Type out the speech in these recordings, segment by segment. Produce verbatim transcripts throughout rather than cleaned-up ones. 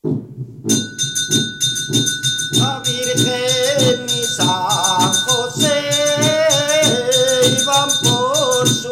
La Virgen y San José iban por su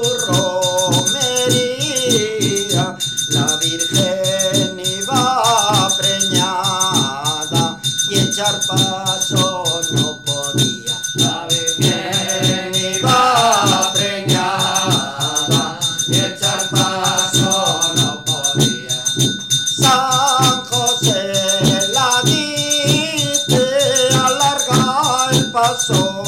romería. La Virgen iba preñada y echar paso no podía. La Virgen iba preñada y echar paso no podía. San José la dice, alarga el paso,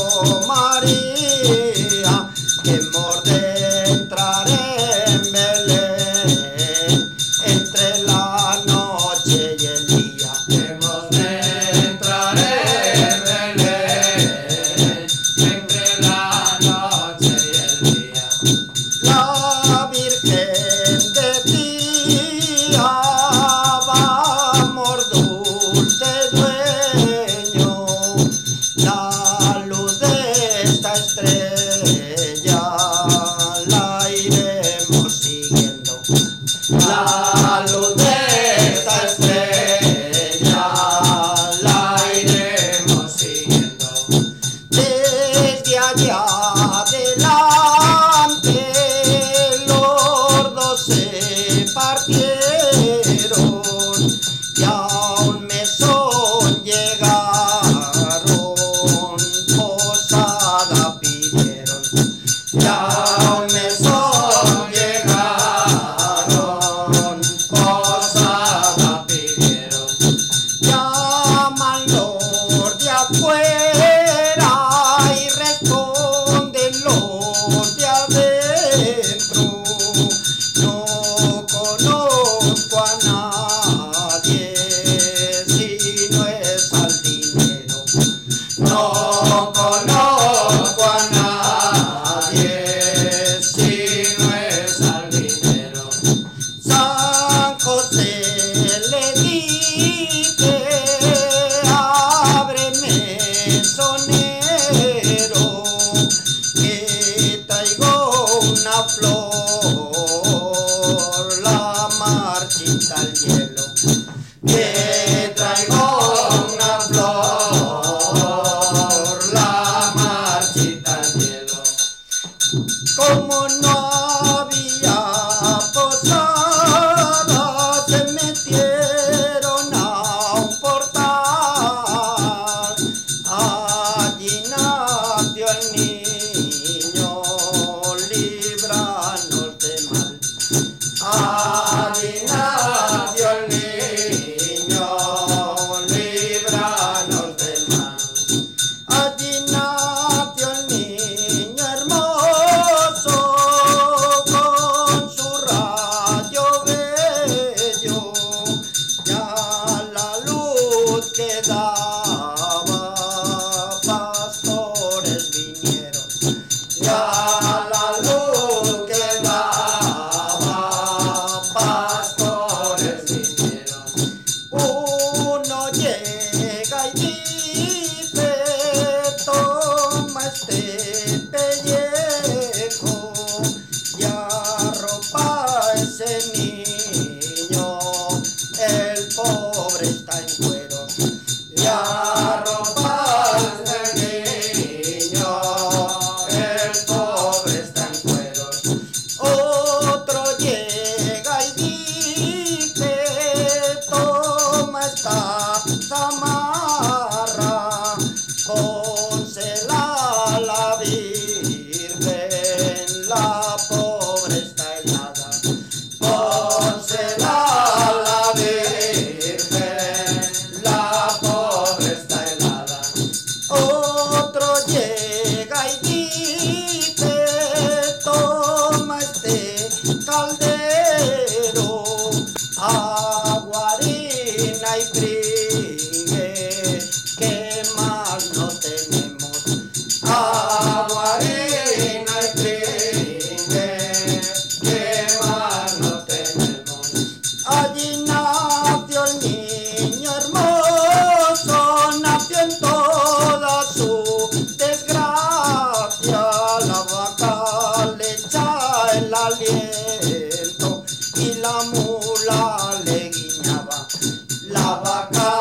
María, que hemos de entrar en Belén entre la noche y el día. Hemos de entrar en Belén entre la noche y el día. La Virgen decía, vamos dulce dueño, la luz de esta estrella la iremos siguiendo. La luz de esta estrella la iremos siguiendo. Desde allá adelante los dos se partieron y a un mesón llegaron, posada pidieron. Y a un mesón llegaron, posada pidieron. Llaman los de afuera y responden los de adentro. No conozco a nadie si no es al dinero. No conozco a nadie si no es al dinero. San José le dice, ábreme, sonero, que traigo una flor, la marchita al hielo. Que traigo una flor, la marchita al hielo. Como no había posada, se metieron a un portal. Allí nació el niño, líbranos de mal. Allí nació el niño, vaca